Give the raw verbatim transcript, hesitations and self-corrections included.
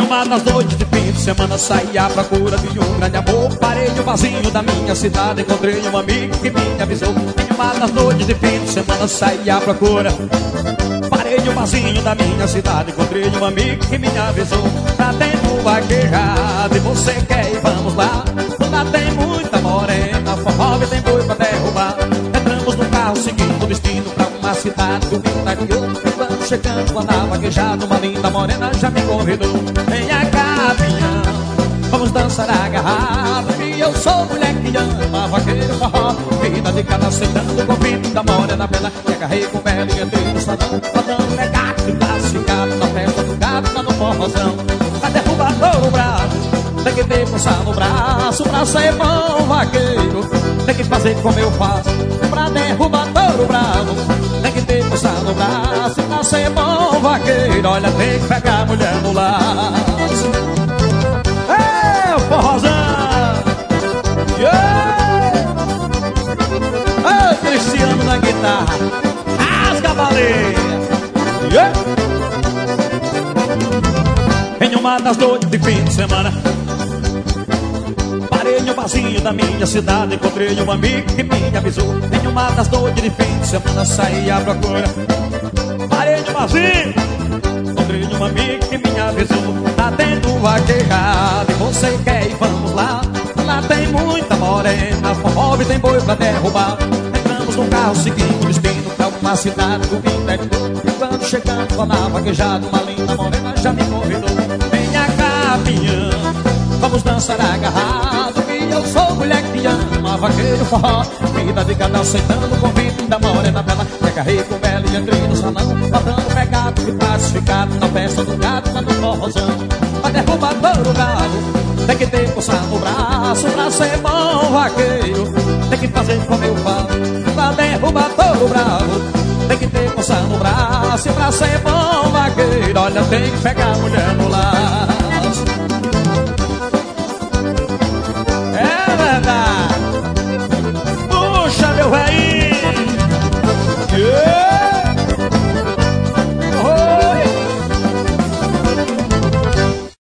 uma das noites de fim de semana saí à procura de um grande amor. Parei no vazio da minha cidade, encontrei um amigo que me avisou. Em uma das noites de fim de semana saí à procura. Parei no vazio da minha cidade, encontrei um amigo que me avisou. Lá tem um vaquejado e você quer ir, vamos lá. Lá tem muita morena, forró e tem boi pra derrubar. Entramos no carro seguindo o destino pra uma cidade do interior. Quando chegando lá na vaquejada, uma linda morena já me convidou. Venha cá, pinhão, vamos dançar agarrado. E eu sou mulher que ama vaqueiro forró. Vida de cada aceitando o convite da morena bela. Me agarrei com ela e entrei no salão. Rodando legado e classificado na festa do gato, lá no forrozão. Pra derrubar touro bravo tem que ter força no braço. Pra ser bom vaqueiro tem que fazer como eu faço. Pra derrubar touro bravo tem que ter força no braço. Pra ser bom vaqueiro, olha, tem que pegar a mulher no laço. É o forrozão. Yeah! Ô, Cristiano na guitarra, rasga a baleia. Yeah! Em uma das noites de fim de semana, parei no vazio da minha cidade, encontrei um amigo que me avisou. Em uma das noites de fim de semana saí à procura. Parei no vazio, encontrei um amigo que me avisou. Tá tendo vaquejada e você quer ir, vamos lá. Lá tem muita morena, forró e tem boi pra derrubar. Entramos no carro seguindo o destino pra uma cidade do interior. E quando chegando lá na vaquejada, uma linda morena já me convidou. Venha cá, pinhão, vamos dançar agarrado. E eu sou mulher que ama vaqueiro forró. Vida de cada aceitando o convite da morena bela. Me agarrei com ela e entrei no salão. Botando pegado e classificado na festa do gato, lá no forrozão. Pra derrubar touro gado tem que ter força no braço. Pra ser bom vaqueiro tem que fazer como eu faço. Pra derrubar touro bravo tem que ter força no braço. E pra ser bom vaqueiro, olha, tem que pegar a mulher